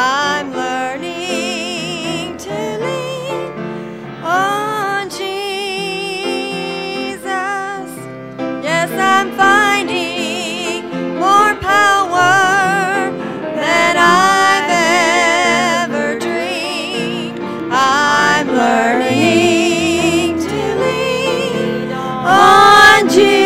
I'm learning to lean on Jesus. Yes, I'm finding more power than I've ever dreamed. I'm learning to lean on Jesus.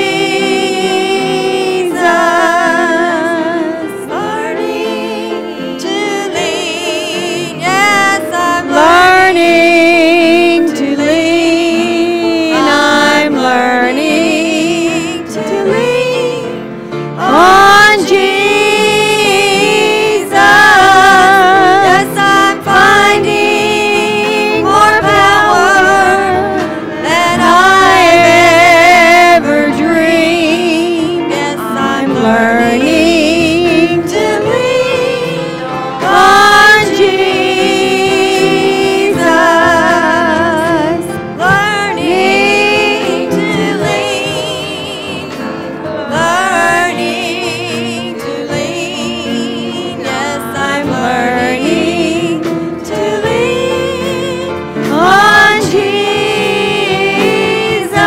Learning to lean. Yes, I'm learning to lean. I'm learning to lean on Jesus. Yes, I'm finding more power than I've ever dreamed. Yes, I'm learning to lean on Jesus. Learning to lean. Learning to lean. Yes, I'm learning to lean on Jesus.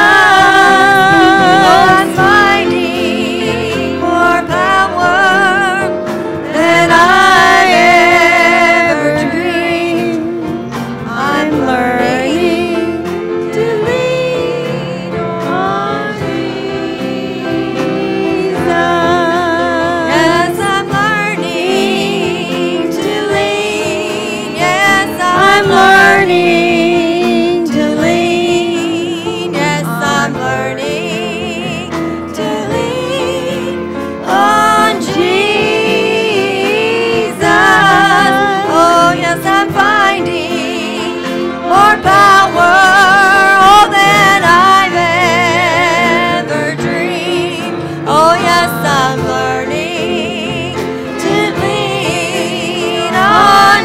I'm finding more power than I ever dreamed. I'm learning to lean on Jesus. Yes, I'm learning to lean. Yes, I'm learning to lean. Yes, I'm learning to lean on Jesus. Oh, yes, I'm finding more power, oh, than I've ever dreamed. Oh, yes, I'm learning to lean on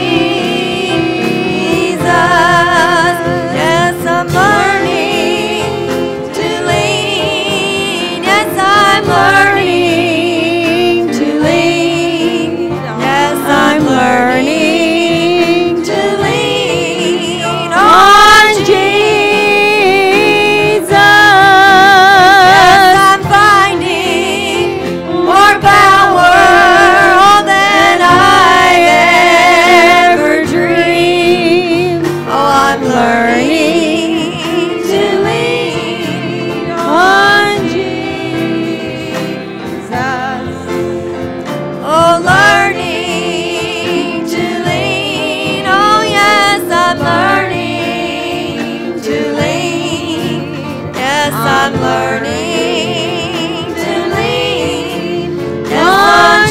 Jesus. Yes, I'm learning to lean. Yes, I'm learning to lean. Yes, I'm learning to lean on Jesus. Yes, I'm finding more power, oh, than I've ever dreamed. Oh, I'm learning to lean on Jesus. Oh, learning to lean. Oh, yes, I'm learning to lean. Yes, I'm learning to lean on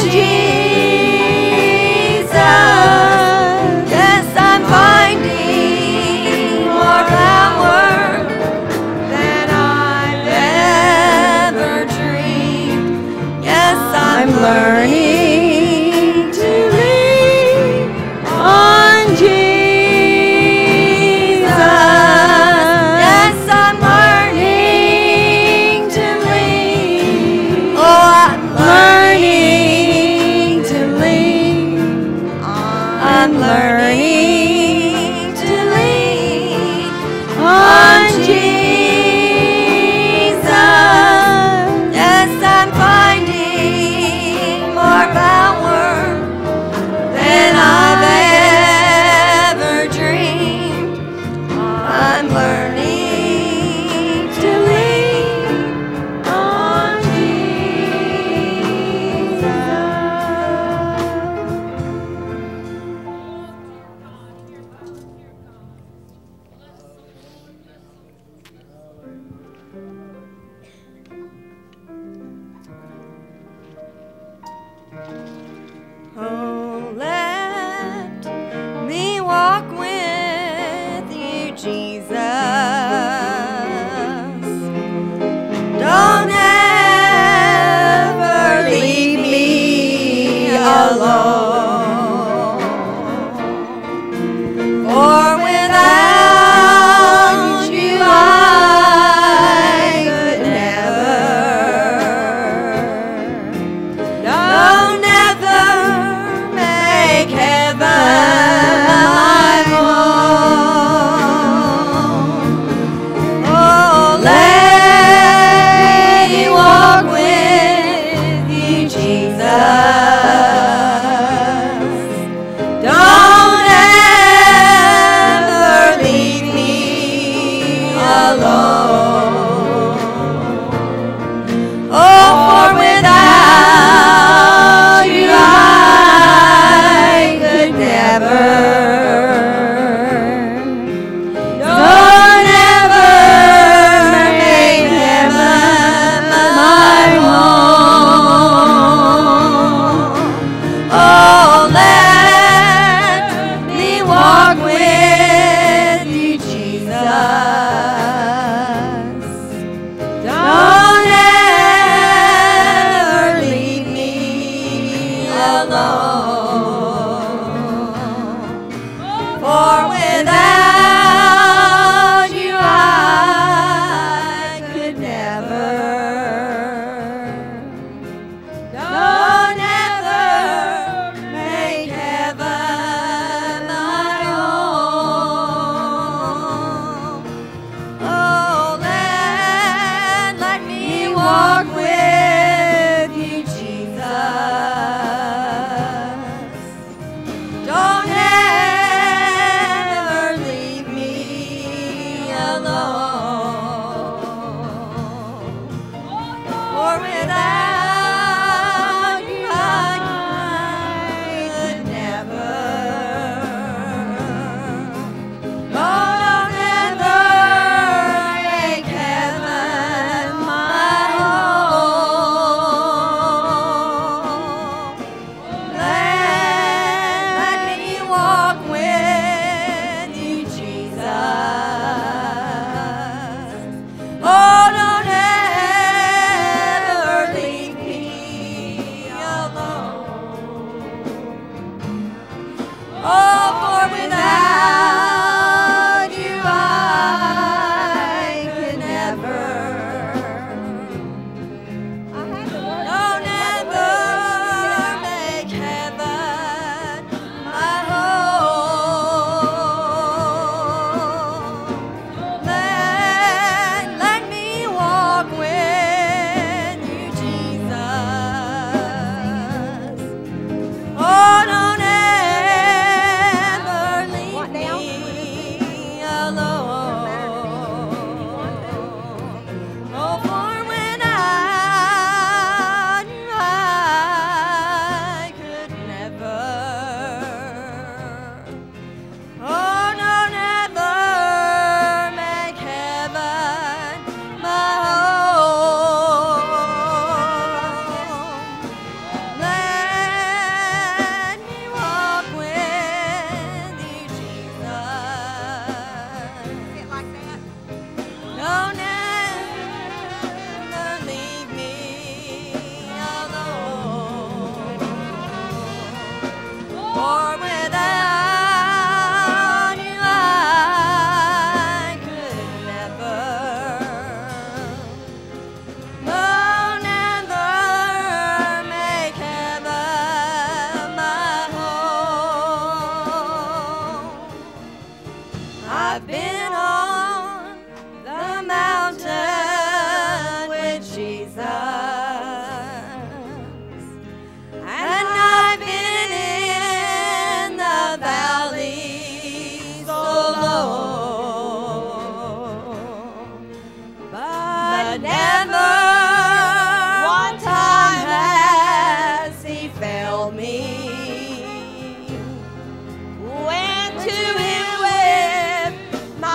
Jesus. Yes, I'm finding more power than I've ever dreamed. Yes, I'm learning to lean on Jesus. Yes, I'm learning to lean. Oh, I'm learning to lean. I'm learning to lean on Jesus. Yes, I'm finding more power than I've ever dreamed. I'm learning to lean on Jesus. My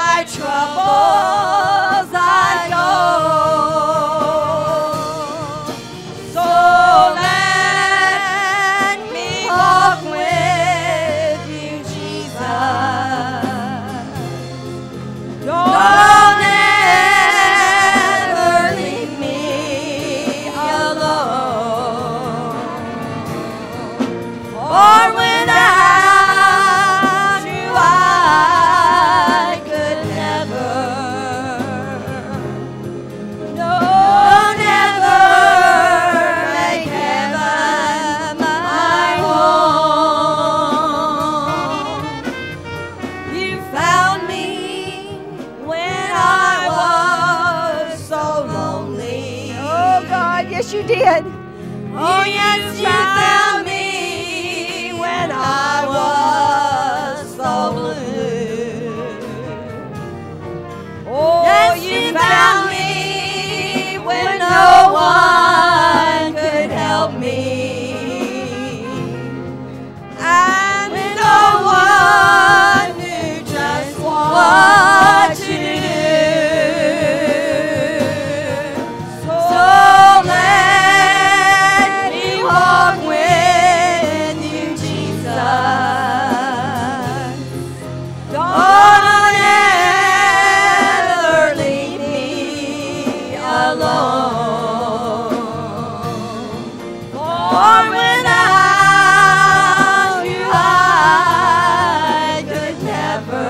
did. Oh, yes, you found me when I was so blue. Oh, Yes, you found me when no one could help me. and When no one knew just what to do. So let me walk with you, Jesus. Don't ever leave me alone. For without you I could never.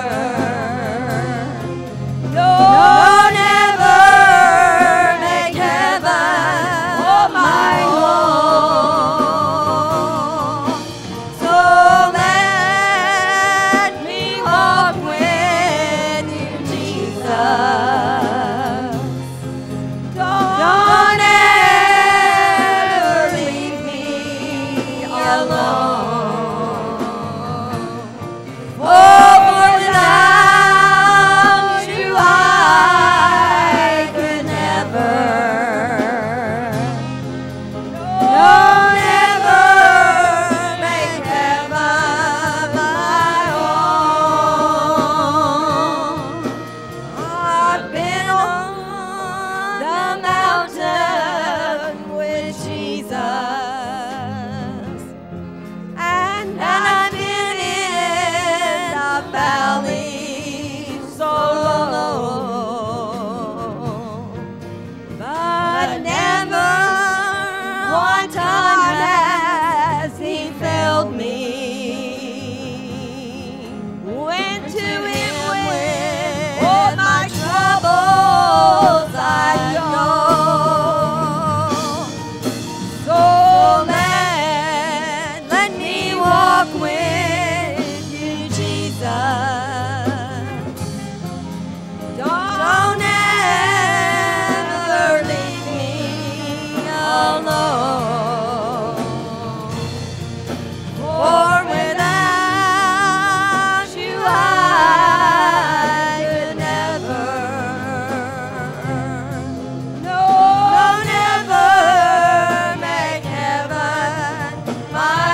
Don't ever make heaven my home. So let me walk with you, Jesus. Don't ever leave me alone. Oh, for without you I could never. Don't ever make heaven my home. I've been on the mountain with Jesus, and I've been in the valley so low, but never one time has He failed me. Went to Him with all my troubles I know. So let me walk with you, Jesus. Don't ever leave me alone. For without you I could never. Don't ever make heaven my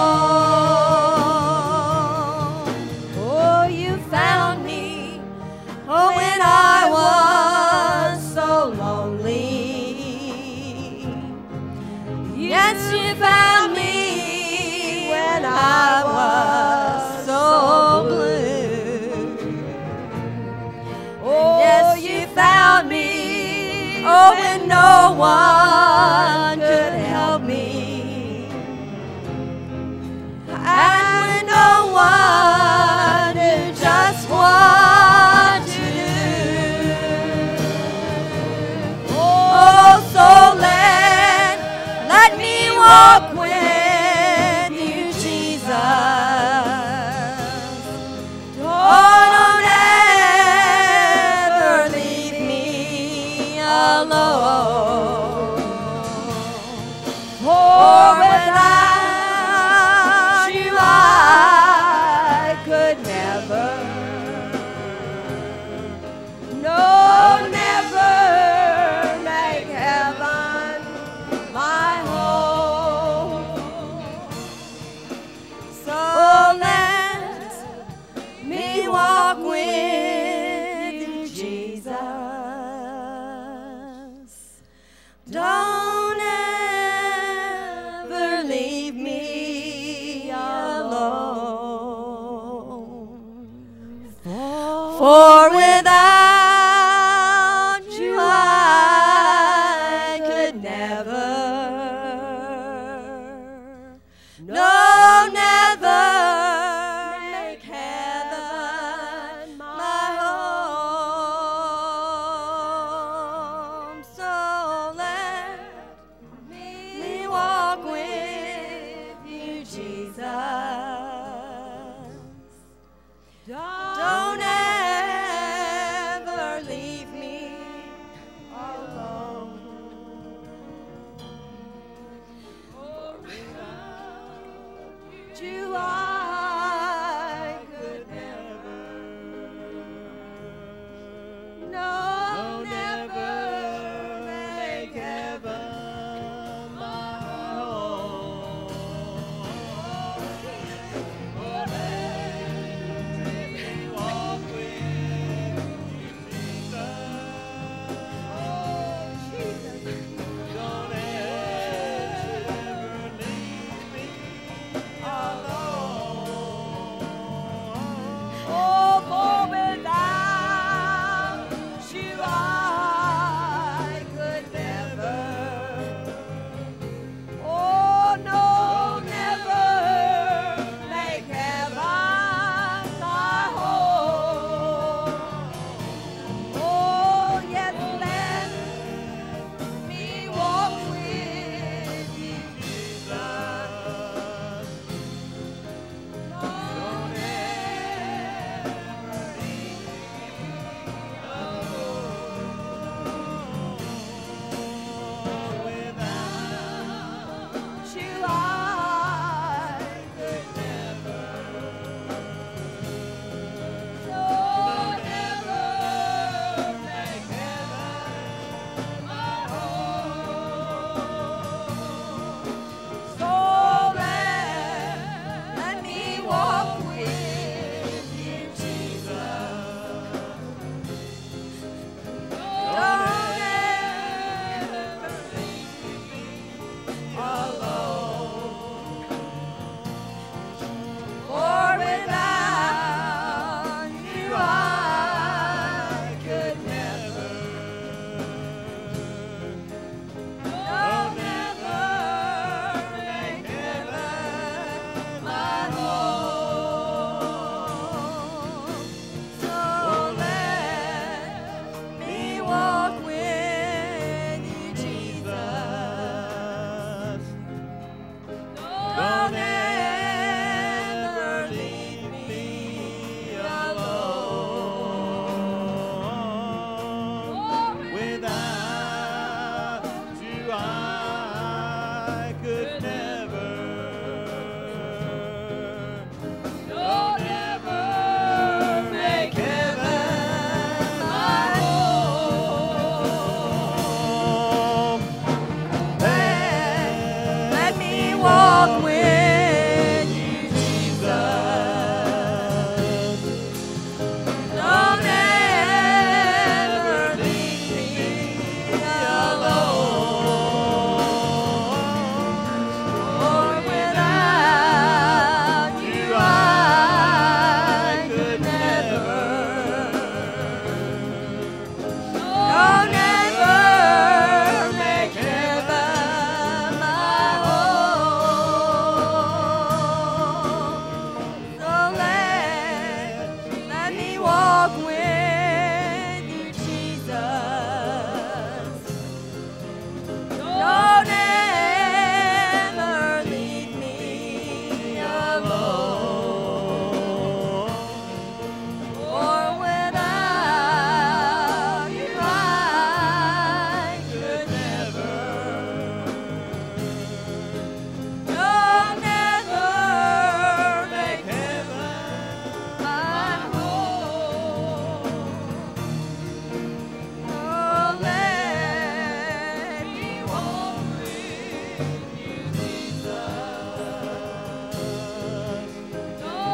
home. Oh, you found me, oh, when I was so lonely. Yes, you found me when I was so blue. Oh, yes, you found me, oh, when no one could help me. And when no one knew just what to do. Oh, so let me walk with you, Jesus. Don't ever leave me alone. For without you I could never. No, never make heaven my home. So let me walk with you, Jesus. Don't ever leave me alone. For without you I could never. No, never make heaven my home. So let me walk with you, Jesus. Don't ever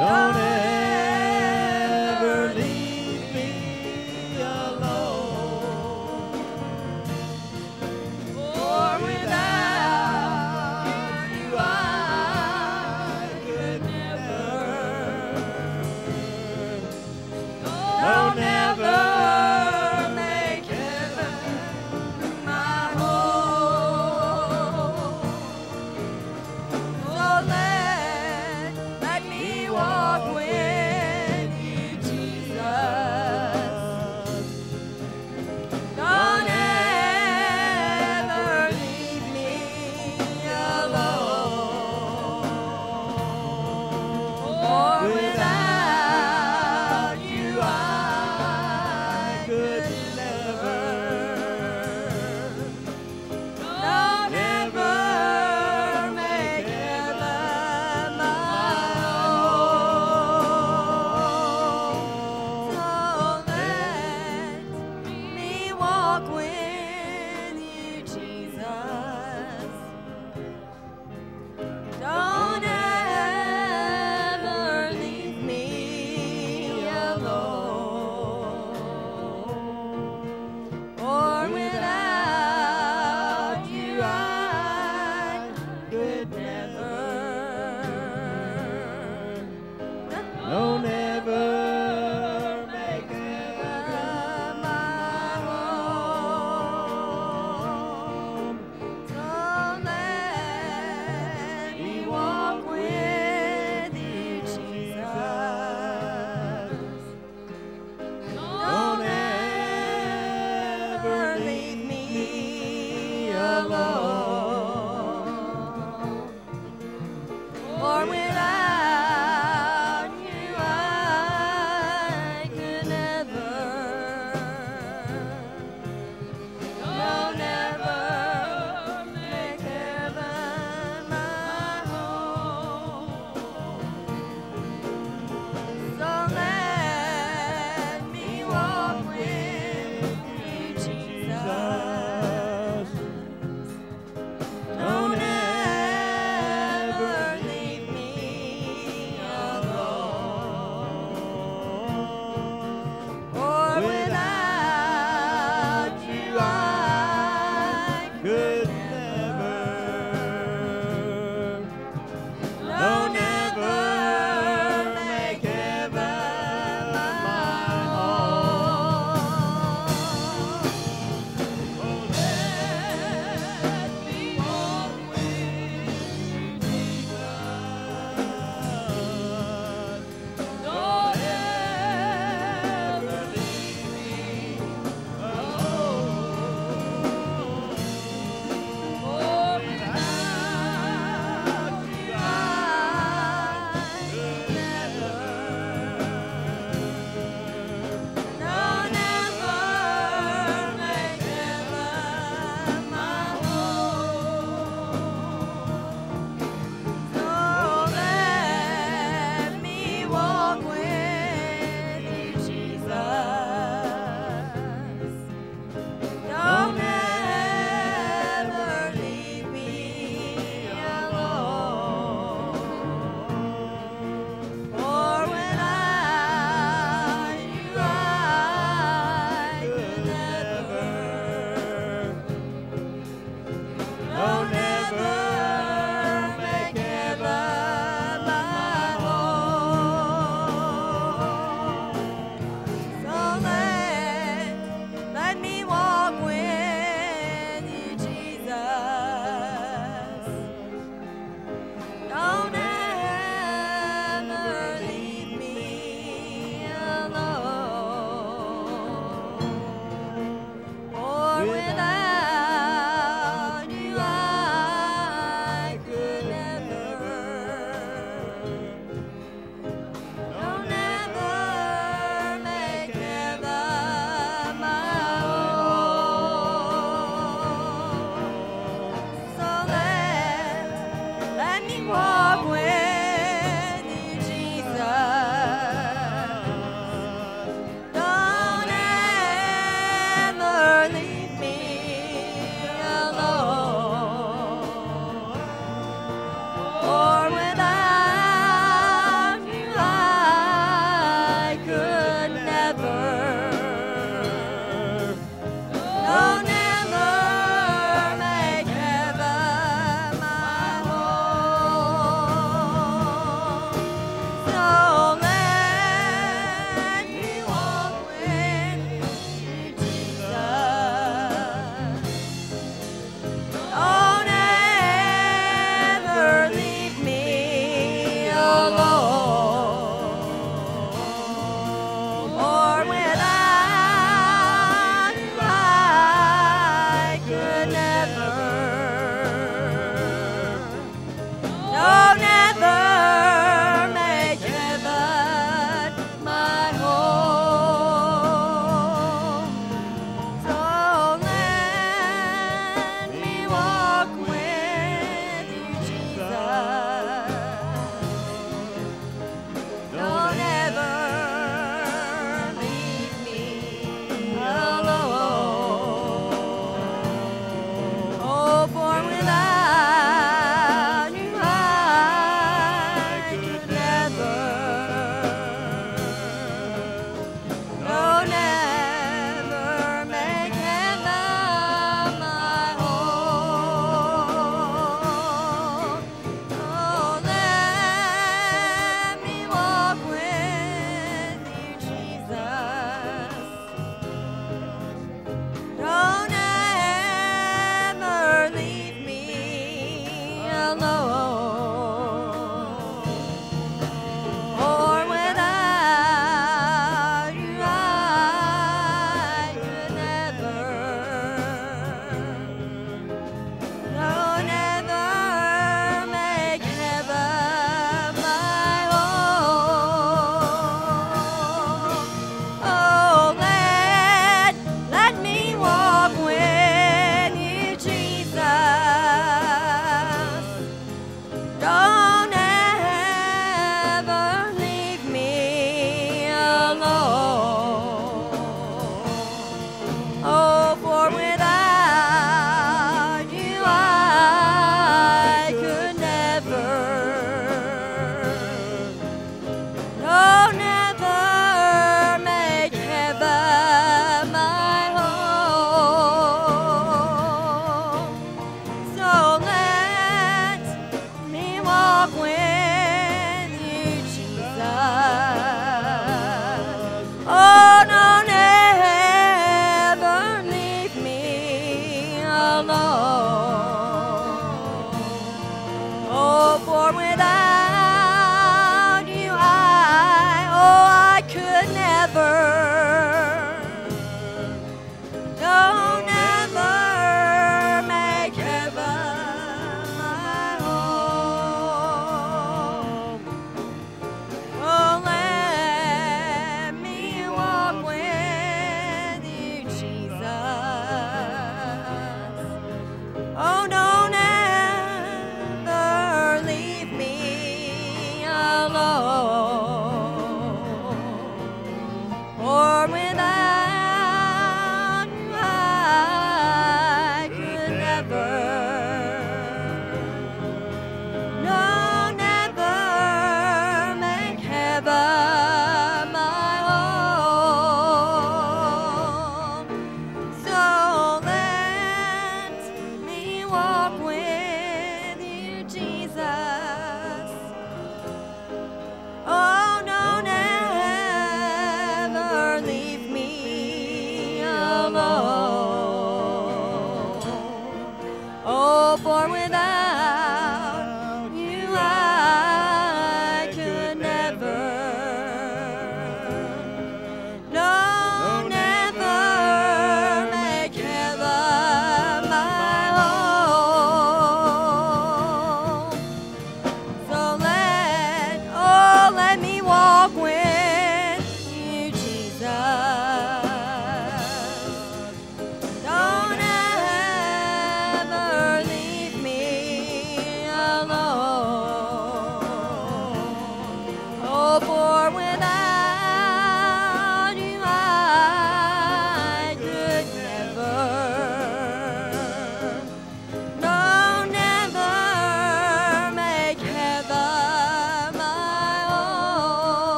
Don't ever leave me alone. For without you I could never. Don't ever make heaven my home. So let me walk with you, Jesus. Don't ever leave me alone. For without you I could never. Don't ever make heaven my home. So let me walk with you, Jesus. Don't ever leave me alone. For without you I could never. Don't ever make heaven my home. So let me walk with you, Jesus. Don't ever leave me alone. For without you I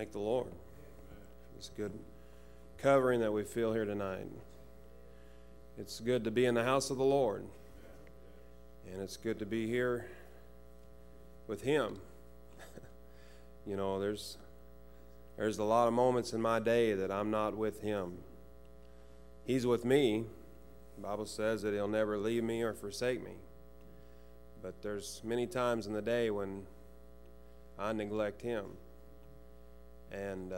Thank the Lord. It's good covering that we feel here tonight. It's good to be in the house of the Lord. And it's good to be here with Him. You know, there's a lot of moments in my day that I'm not with Him. He's with me. The Bible says that He'll never leave me or forsake me. But there's many times in the day when I neglect Him. And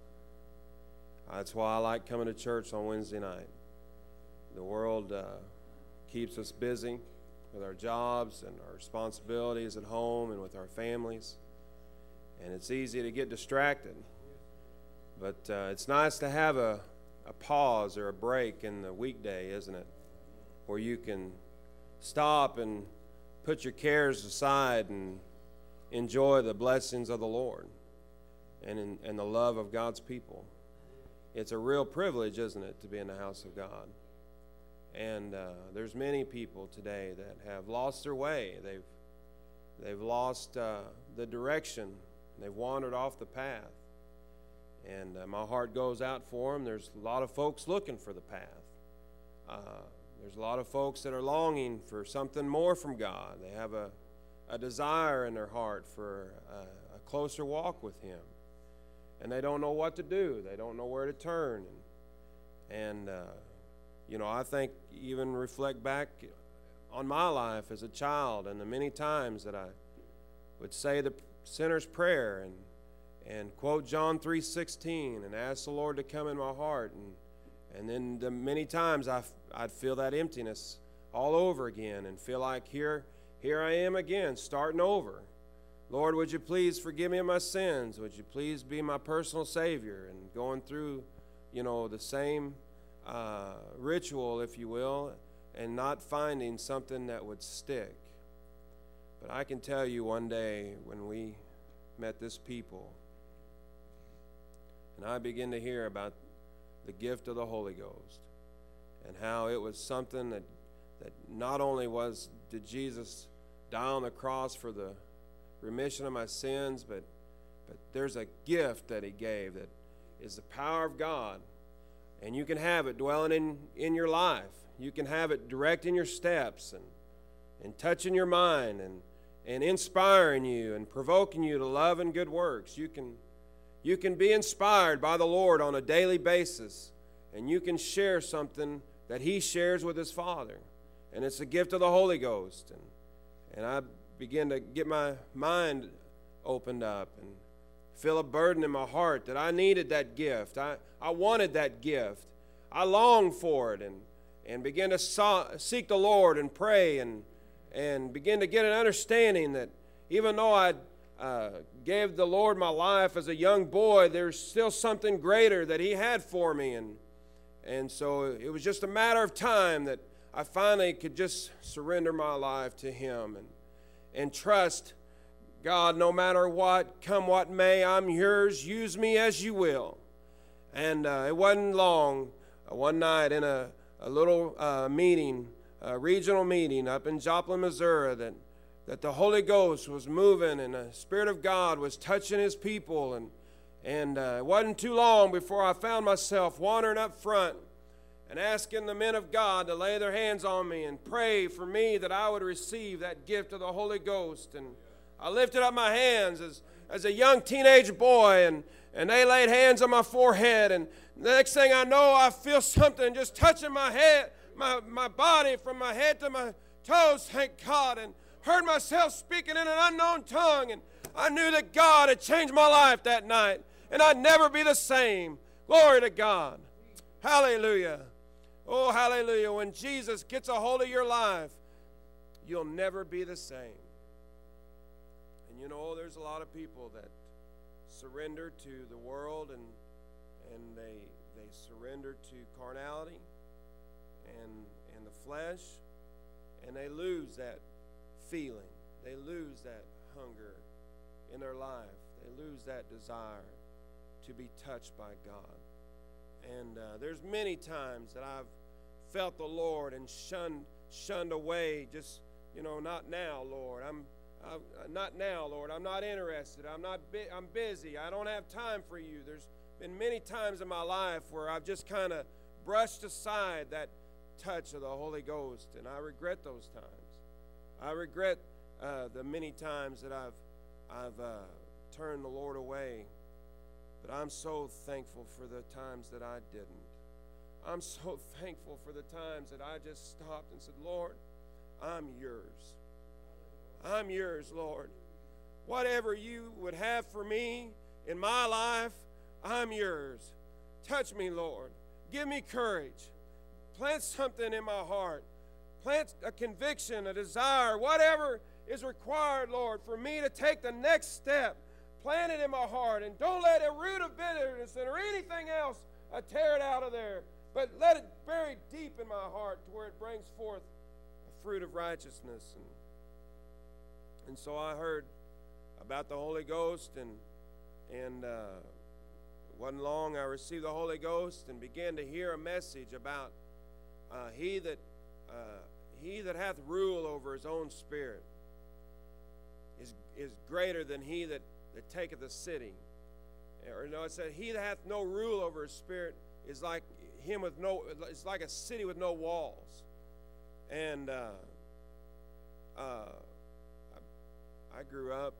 that's why I like coming to church on Wednesday night. The world keeps us busy with our jobs and our responsibilities at home and with our families. And it's easy to get distracted. But it's nice to have a pause or a break in the weekday, isn't it? Where you can stop and put your cares aside and enjoy the blessings of the Lord and the love of God's people. It's a real privilege, isn't it, to be in the house of God. And there's many people today that have lost their way. They've lost the direction. They've wandered off the path. And my heart goes out for them. There's a lot of folks looking for the path. There's a lot of folks that are longing for something more from God. They have a desire in their heart for a closer walk with Him. And they don't know what to do. They don't know where to turn. And you know, I think even reflect back on my life as a child and the many times that I would say the sinner's prayer and quote John 3:16 and ask the Lord to come in my heart. And then the many times I'd feel that emptiness all over again and feel like here I am again, starting over. Lord, would you please forgive me of my sins? Would you please be my personal Savior? And going through, you know, the same ritual, if you will, and not finding something that would stick. But I can tell you one day when we met this people, and I began to hear about the gift of the Holy Ghost and how it was something that not only did Jesus die on the cross for the remission of my sins, but there's a gift that He gave that is the power of God. And you can have it dwelling in your life. You can have it directing your steps and touching your mind and inspiring you and provoking you to love and good works. You can be inspired by the Lord on a daily basis, and you can share something that He shares with His Father. And it's the gift of the Holy Ghost. And I begin to get my mind opened up and feel a burden in my heart that I needed that gift. I wanted that gift. I longed for it and began to seek the Lord and pray and begin to get an understanding that even though I gave the Lord my life as a young boy, there's still something greater that He had for me. And so it was just a matter of time that I finally could just surrender my life to Him and trust God, no matter what, come what may, I'm yours, use me as you will. And it wasn't long, one night in a little meeting, a regional meeting up in Joplin, Missouri, that the Holy Ghost was moving and the Spirit of God was touching His people. And it wasn't too long before I found myself wandering up front and asking the men of God to lay their hands on me and pray for me that I would receive that gift of the Holy Ghost. And I lifted up my hands as a young teenage boy, and they laid hands on my forehead. And the next thing I know, I feel something just touching my head, my body from my head to my toes, thank God, and heard myself speaking in an unknown tongue. And I knew that God had changed my life that night, and I'd never be the same. Glory to God. Hallelujah. Oh, hallelujah. When Jesus gets a hold of your life, you'll never be the same. And you know, there's a lot of people that surrender to the world and they surrender to carnality and the flesh, and they lose that feeling. They lose that hunger in their life. They lose that desire to be touched by God. And there's many times that I've felt the Lord and shunned away, just, you know, not now, Lord. Not now, Lord. I'm not interested. I'm busy. I don't have time for you. There's been many times in my life where I've just kind of brushed aside that touch of the Holy Ghost, and I regret those times. I regret the many times that I've turned the Lord away. But I'm so thankful for the times that I didn't. I'm so thankful for the times that I just stopped and said, Lord, I'm yours. I'm yours, Lord. Whatever you would have for me in my life, I'm yours. Touch me, Lord. Give me courage. Plant something in my heart. Plant a conviction, a desire, whatever is required, Lord, for me to take the next step. Plant it in my heart, and don't let a root of bitterness or anything else tear it out of there, but let it bury deep in my heart to where it brings forth a fruit of righteousness. And so I heard about the Holy Ghost, and it wasn't long I received the Holy Ghost and began to hear a message about he that hath rule over his own spirit is greater than he that taketh a city. Or no, it said, he that hath no rule over his spirit is like him with no. It's like a city with no walls. And I grew up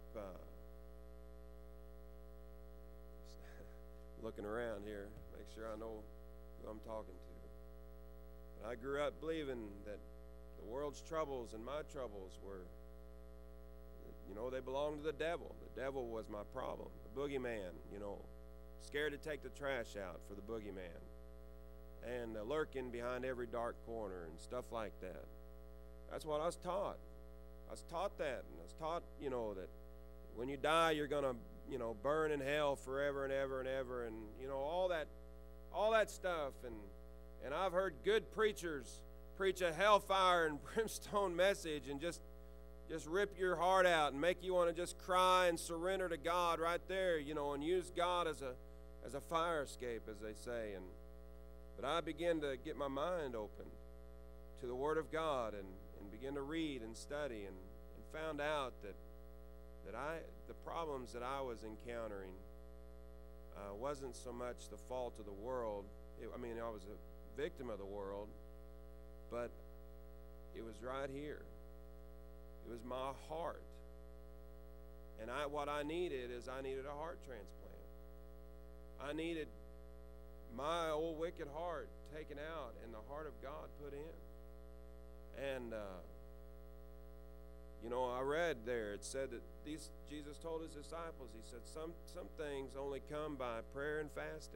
looking around here, make sure I know who I'm talking to. But I grew up believing that the world's troubles and my troubles were, they belonged to the devil. The devil was my problem. The boogeyman, scared to take the trash out for the boogeyman. And lurking behind every dark corner and stuff like that. That's what I was taught. I was taught that, and I was taught, that when you die, you're going to, burn in hell forever and ever and ever, and, all that stuff. And I've heard good preachers preach a hellfire and brimstone message and just rip your heart out and make you want to just cry and surrender to God right there, and use God as a fire escape, as they say. But I began to get my mind open to the Word of God and began to read and study and found out that the problems that I was encountering wasn't so much the fault of the world. I was a victim of the world, but it was right here. It was my heart. And what I needed a heart transplant. I needed my old wicked heart taken out and the heart of God put in. And I read there, it said that Jesus told his disciples, he said, some things only come by prayer and fasting.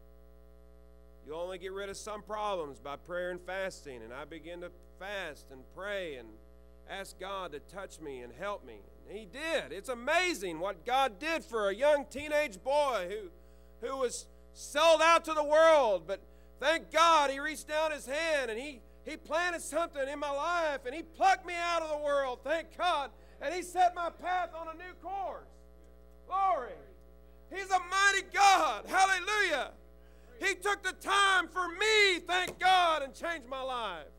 You only get rid of some problems by prayer and fasting. And I began to fast and pray and ask God to touch me and help me. And he did. It's amazing what God did for a young teenage boy who was sold out to the world. But thank God he reached down his hand and he planted something in my life, and he plucked me out of the world, thank God, and he set my path on a new course. Glory. He's a mighty God. Hallelujah. He took the time for me, thank God, and changed my life.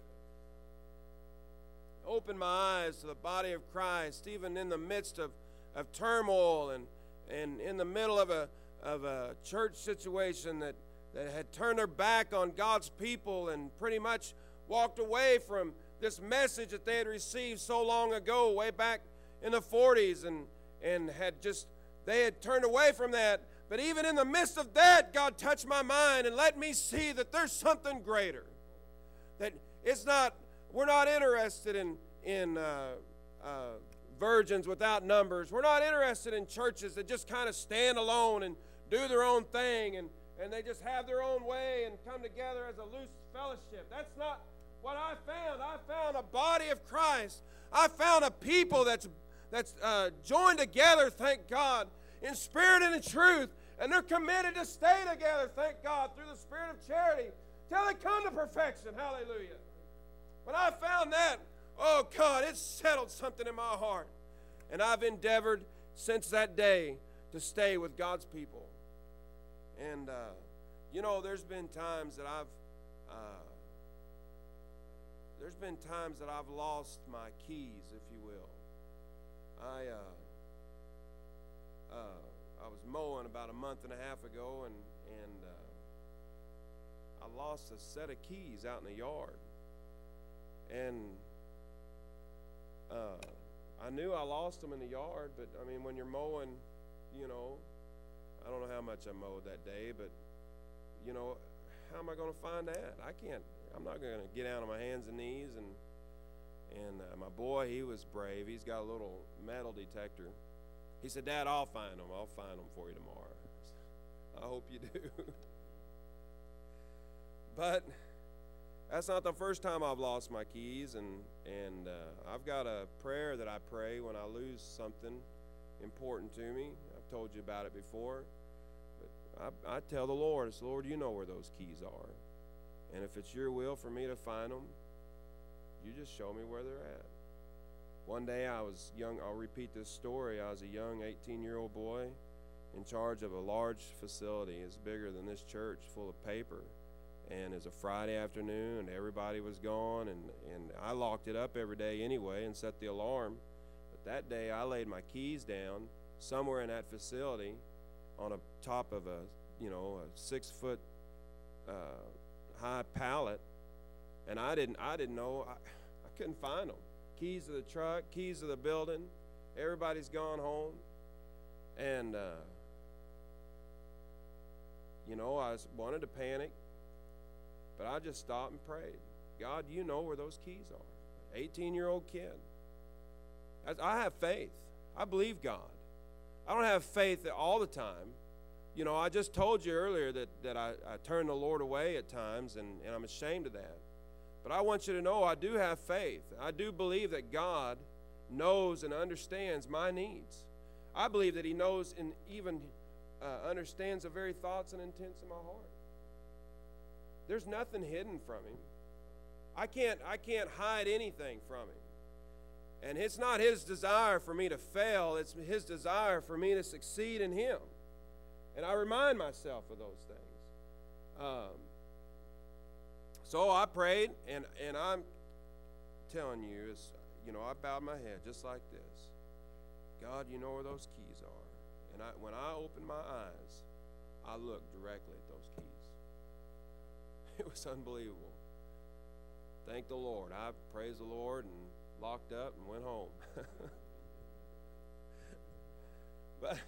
Opened my eyes to the body of Christ, even in the midst of turmoil and in the middle of a church situation that had turned their back on God's people and pretty much walked away from this message that they had received so long ago, way back in the 40s, and they had turned away from that. But even in the midst of that, God touched my mind and let me see that there's something greater. That we're not interested in virgins without numbers. We're not interested in churches that just kind of stand alone and do their own thing and they just have their own way and come together as a loose fellowship. That's not what I found. I found a body of Christ. I found a people that's joined together, thank God, in spirit and in truth. And they're committed to stay together, thank God, through the spirit of charity till they come to perfection. Hallelujah. When I found that, oh God, it settled something in my heart. And I've endeavored since that day to stay with God's people. And, there's been times that I've lost my keys, if you will. I was mowing about a month and a half ago, and I lost a set of keys out in the yard. And I knew I lost them in the yard, but I mean, when you're mowing, I don't know how much I mowed that day, but how am I going to find that? I'm not going to get down on my hands and knees. And my boy, he was brave. He's got a little metal detector. He said, "Dad, I'll find them. I'll find them for you tomorrow." I hope you do. But that's not the first time I've lost my keys, and I've got a prayer that I pray when I lose something important to me. I've told you about it before. But I tell the Lord, it's, "Lord, you know where those keys are. And if it's your will for me to find them, you just show me where they're at." One day I was young. I'll repeat this story. I was a young 18-year-old boy in charge of a large facility. It's bigger than this church, full of paper. And it's a Friday afternoon, and everybody was gone, and I locked it up every day anyway and set the alarm. But that day I laid my keys down somewhere in that facility on a top of a 6-foot high pallet, and I didn't know. I couldn't find them. Keys to the truck, keys to the building. Everybody's gone home, and I wanted to panic, but I just stopped and prayed. "God, you know where those keys are." 18-year-old kid. I have faith. I believe God. I don't have faith all the time. I just told you earlier that I turn the Lord away at times, and I'm ashamed of that. But I want you to know I do have faith. I do believe that God knows and understands my needs. I believe that He knows and even understands the very thoughts and intents of my heart. There's nothing hidden from Him. I can't hide anything from Him. And it's not His desire for me to fail. It's His desire for me to succeed in Him. And I remind myself of those things. So I prayed, and I'm telling you, I bowed my head just like this. "God, you know where those keys are." And when I opened my eyes, I looked directly at those keys. It was unbelievable. Thank the Lord. I praised the Lord and locked up and went home. But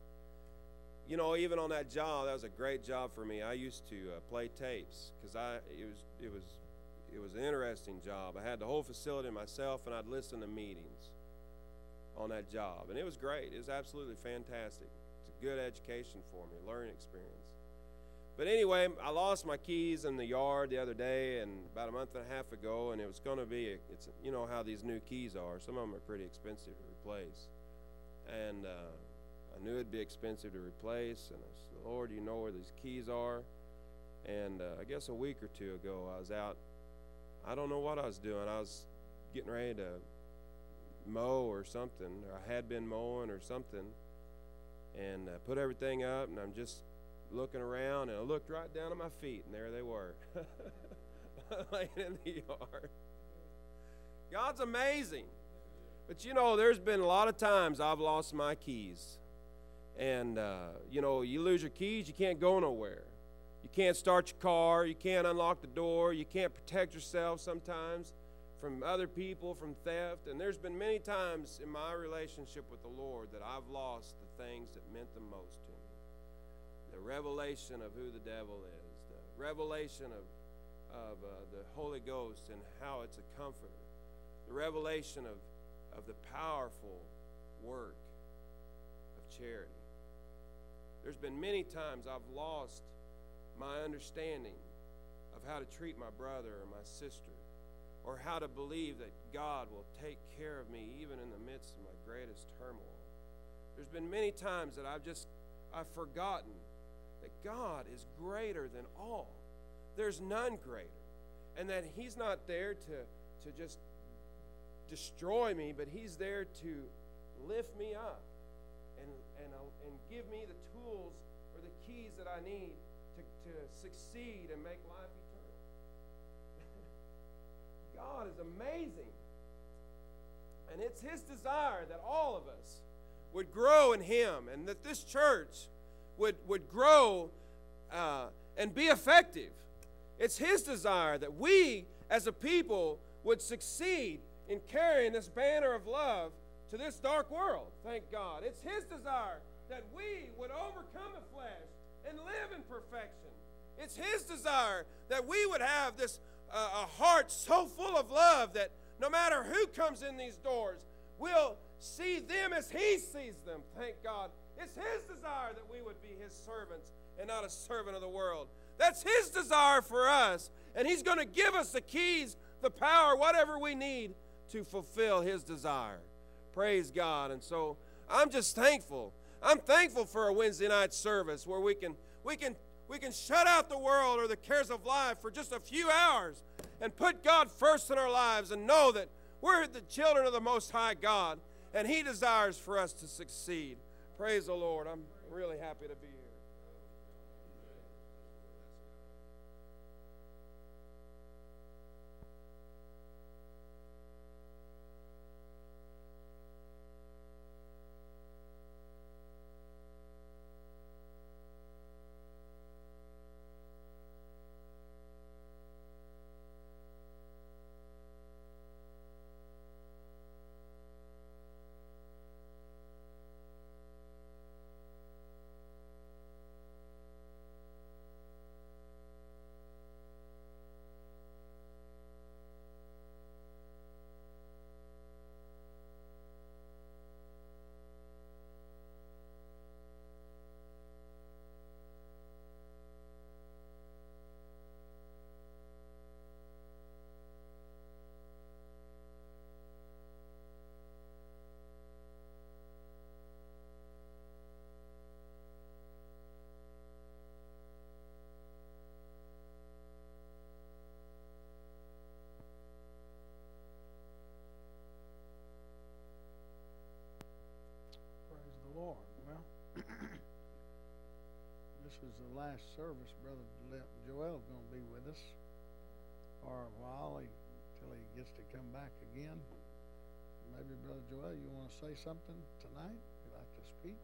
even on that job, that was a great job for me. I used to play tapes because it was an interesting job. I had the whole facility myself, and I'd listen to meetings on that job, and it was great. It was absolutely fantastic. It's a good education for me, learning experience. But anyway, I lost my keys in the yard the other day, and about a month and a half ago, and it was going to be. It's how these new keys are. Some of them are pretty expensive to replace, and I knew it'd be expensive to replace, and I said, "Lord, you know where these keys are." And I guess a week or two ago, I was out. I don't know what I was doing. I was getting ready to mow or something, or I had been mowing or something, and put everything up, and I'm just looking around, and I looked right down at my feet, and there they were, laying in the yard. God's amazing. But there's been a lot of times I've lost my keys. And, you lose your keys, you can't go nowhere. You can't start your car, you can't unlock the door, you can't protect yourself sometimes from other people, from theft. And there's been many times in my relationship with the Lord that I've lost the things that meant the most to me. The revelation of who the devil is, the revelation of the Holy Ghost and how it's a comforter, the revelation of the powerful work of charity. There's been many times I've lost my understanding of how to treat my brother or my sister, or how to believe that God will take care of me even in the midst of my greatest turmoil. There's been many times that I've forgotten that God is greater than all. There's none greater. And that He's not there to just destroy me, but He's there to lift me up and give me the tools or the keys that I need to succeed and make life eternal. God is amazing. And it's His desire that all of us would grow in Him, and that this church would grow and be effective. It's His desire that we as a people would succeed in carrying this banner of love to this dark world. Thank God. It's His desire that we would overcome the flesh and live in perfection. It's His desire that we would have this a heart so full of love that no matter who comes in these doors, we'll see them as He sees them. Thank God. It's His desire that we would be His servants and not a servant of the world. That's His desire for us. And He's going to give us the keys, the power, whatever we need to fulfill His desire. Praise God. And so I'm just thankful. I'm thankful for a Wednesday night service where we can shut out the world or the cares of life for just a few hours and put God first in our lives and know that we're the children of the Most High God, and He desires for us to succeed. Praise the Lord. I'm really happy to be here. Lord. Well, this is the last service. Brother Joel's going to be with us for a while until he gets to come back again. Maybe, Brother Joel, you want to say something tonight? You'd like to speak?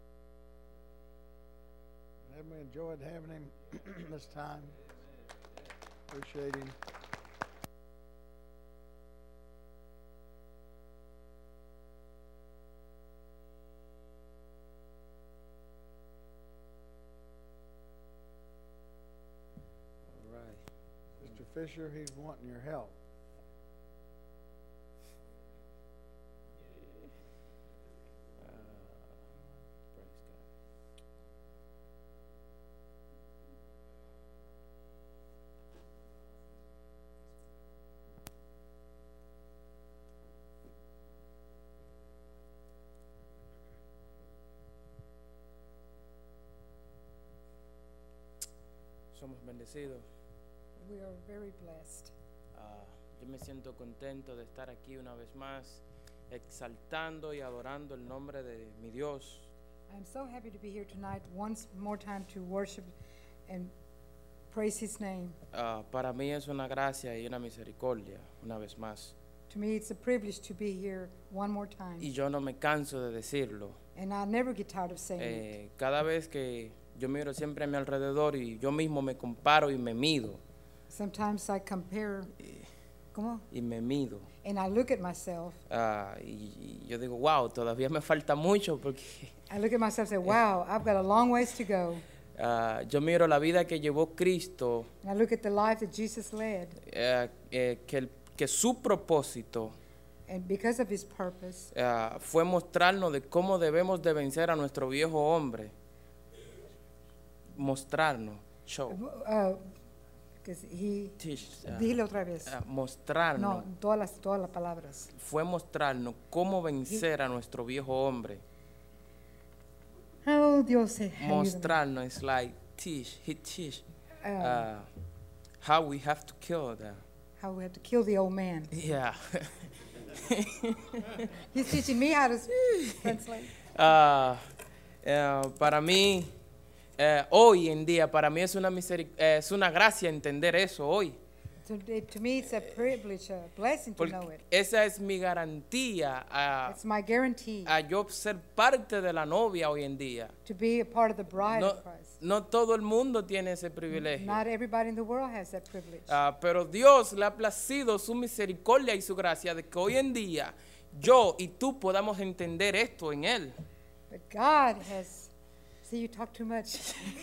Haven't we enjoyed having him this time? Appreciate him. Mr. Fisher, he's wanting your help. Somos bendecidos. We are very blessed. Yo me siento contento de estar aquí una vez más, exaltando y adorando el nombre de mi Dios. I'm so happy to be here tonight once more time to worship and praise His name. Para mí es una gracia y una misericordia, una vez más. To me, it's a privilege to be here one more time. Y yo no me canso de decirlo. And I never get tired of saying it. Cada vez que yo miro siempre a mi alrededor y yo mismo me comparo y me mido. Sometimes I compare, ¿cómo? Y me mido. And I look at myself. Y yo digo, wow, todavía me falta mucho porque... I look at myself and say, wow, I've got a long ways to go. Yo miro la vida que llevó Cristo. And I look at the life that Jesus led. Que su propósito And because of His purpose, fue mostrarnos de cómo debemos de vencer a nuestro viejo hombre. Mostrarnos, show. Because He, Teach, dile otra vez. Mostrarnos. No, todas las palabras. Fue mostrarnos cómo vencer a nuestro viejo hombre. Oh, Dios, mostrarnos, it's like teach, He teach how we have to kill that. How we have to kill the old man. Yeah. He's teaching me how to translate. Para mí, hoy en día, para mí es una gracia entender eso hoy. To me, it's a privilege, a blessing to know Porque it. esa es mi garantía It's my guarantee a yo ser parte de la novia hoy en día. to be a part of the bride No, of Christ. no todo el mundo tiene ese privilegio. Not everybody in the world has that privilege. Pero Dios le ha placido su misericordia y su gracia de que hoy en día yo y tú podamos entender esto en Él. But God has, see, you talk too much.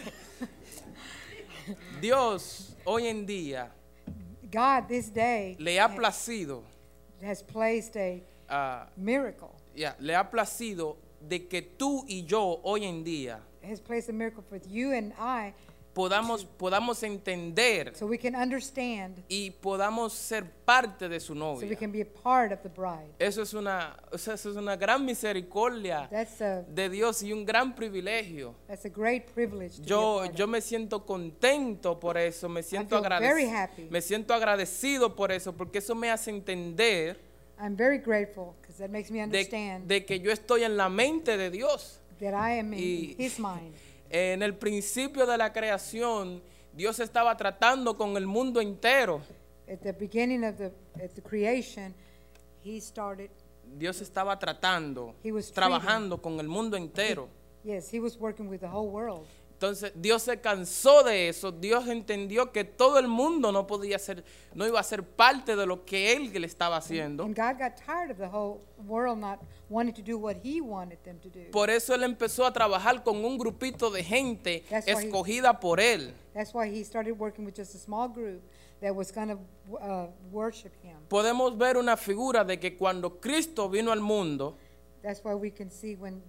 Dios hoy en día God this day le ha placido, has placed a miracle, le ha placido de que tú y yo hoy en día has placed a miracle for you and I, podamos entender so we can understand, y podamos ser parte de su so we novia. can be a part of the bride. Eso es una gran misericordia de Dios y un gran privilegio. That's a great privilege to be a Yo part of. me siento contento por eso, me siento feel very happy. me siento agradecido por eso, porque eso me hace entender I'm very grateful because that makes me understand de que yo estoy en la mente de Dios. that I am in Y His mind. en el principio de la creación, Dios estaba tratando con el mundo entero. At the beginning of the creation, He started. Dios estaba tratando, He was trabajando con el mundo entero. Yes, He was working with the whole world. Entonces Dios se cansó de eso. Dios entendió que todo el mundo no iba a ser parte de lo que Él le estaba haciendo. And God got tired of the whole world not wanting to do what He wanted them to do. Por eso Él empezó a trabajar con un grupito de gente That's why escogida por Él. That's why He started working with just a small group that was going to worship Him. Podemos ver una figura de que cuando Cristo vino al mundo, That's why we can see when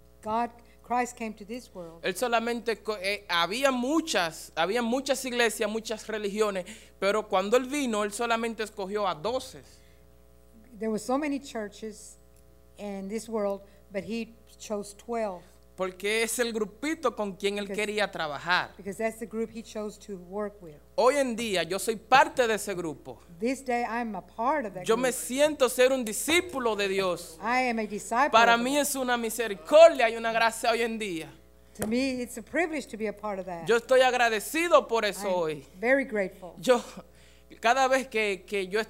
Christ came to this world. Él solamente, había muchas iglesias, muchas religiones, pero cuando Él vino, Él solamente escogió a 12. There were so many churches in this world, but He chose 12 Porque es el grupito con quien Él quería trabajar. because that's the group He chose to work with. Hoy en día yo soy parte de ese grupo. This day I'm a part of that Yo group. me siento ser un discípulo de Dios. I am a disciple. Para of mí it. es una misericordia y una gracia hoy en día. To me, it's a privilege to be a part of that. Yo estoy agradecido por eso I'm hoy. very grateful. Cada vez que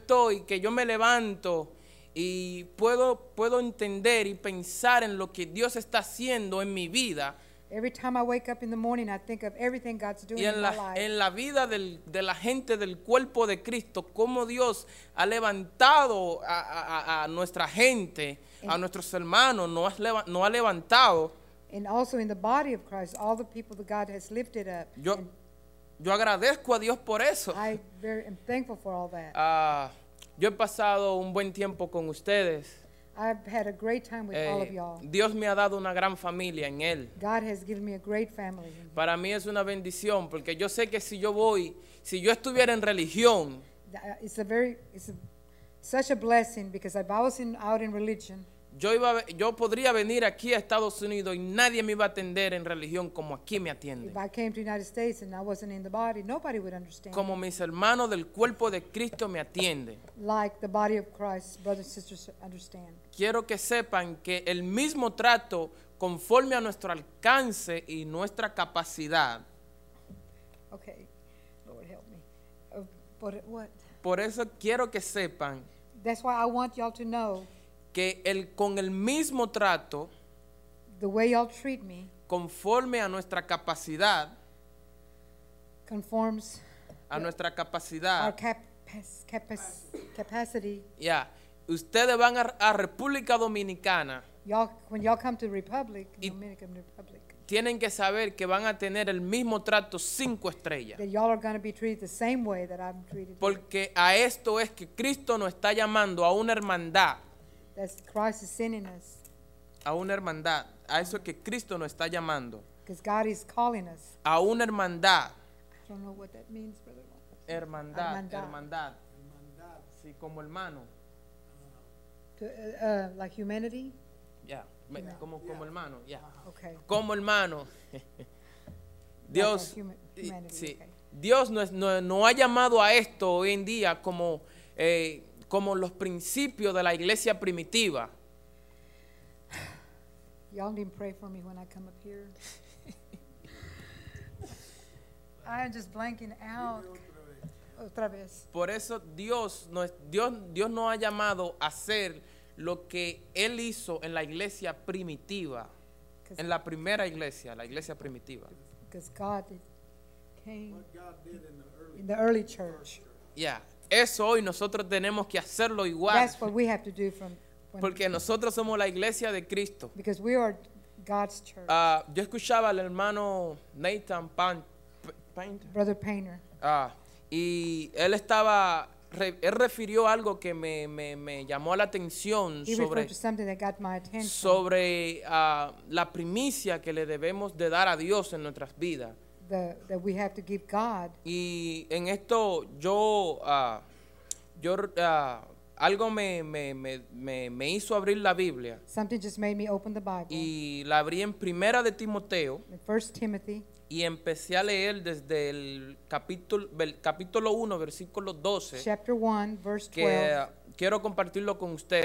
yo me levanto y puedo entender y pensar en lo que Dios está haciendo en mi vida Every time I wake up in the morning, I think of everything God's doing y in my life. en la vida de la gente del cuerpo de Cristo, cómo Dios ha levantado a nuestra gente, a nuestros hermanos, nos ha levantado. And also in the body of Christ, all the people that God has lifted up. Yo agradezco a Dios por eso. I am thankful for all that. Yo he pasado un buen tiempo con ustedes. I've had a great time with all of y'all. Dios me ha dado una gran familia en Él. God has given me a great family. Para mí es una bendición porque yo sé que si yo estuviera en religión, It's such a blessing because if I was out in religion, yo podría venir aquí a Estados Unidos y nadie me iba a atender en religión como aquí me atienden. if I came to the United States and I wasn't in the body, nobody would understand. Como mis hermanos del cuerpo de Cristo me atienden. Like the body of Christ, brothers and sisters understand. Quiero que sepan que el mismo trato conforme a nuestro alcance y nuestra capacidad. Okay, Lord help me. But what? Por eso quiero que sepan That's why I want y'all to know que con el mismo trato, the way y'all treat me conforme a nuestra capacidad, conforms a nuestra our capacidad, capacity. ustedes van a República Dominicana, When y'all come to Republic, Y- Dominican Republic, tienen que saber que van a tener el mismo trato 5 estrellas. that y'all are going to be treated the same way that I'm treated. Porque a esto es que Cristo nos está llamando a una hermandad, That's Christ is sending us a eso es que Cristo nos está llamando, because God is calling us. a una hermandad, I don't know what that means, brother. hermandad, Hermandad. sí, como hermano, To, like humanity. como hermano, Okay. como hermano. Dios, Humanity, sí, okay. Dios nos ha llamado a esto hoy en día como los principios de la iglesia primitiva. Y'all need to pray for me when I come up here. I'm just blanking out. otra vez. Por eso Dios nos ha llamado a hacer lo que Él hizo en la iglesia primitiva, en la primera iglesia, la iglesia primitiva. Because God came in the early church. Ya, eso hoy nosotros tenemos que hacerlo igual, That's what we have to do from porque nosotros somos la iglesia de Cristo. because we are God's church. Yo escuchaba al hermano Nathan Painter. Brother Painter. Y él refirió algo que me llamó la atención He referred to something that got my attention. sobre la primicia que le debemos de dar a Dios en nuestras vidas. That we have to give God. Y en esto algo me hizo abrir la Biblia Something just made me open the Bible. y la abrí en Primera de Timoteo In 1 Timothy, y empecé a leer desde el capítulo 1, versículo 12, chapter 1, verse 12. que quiero compartirlo con ustedes.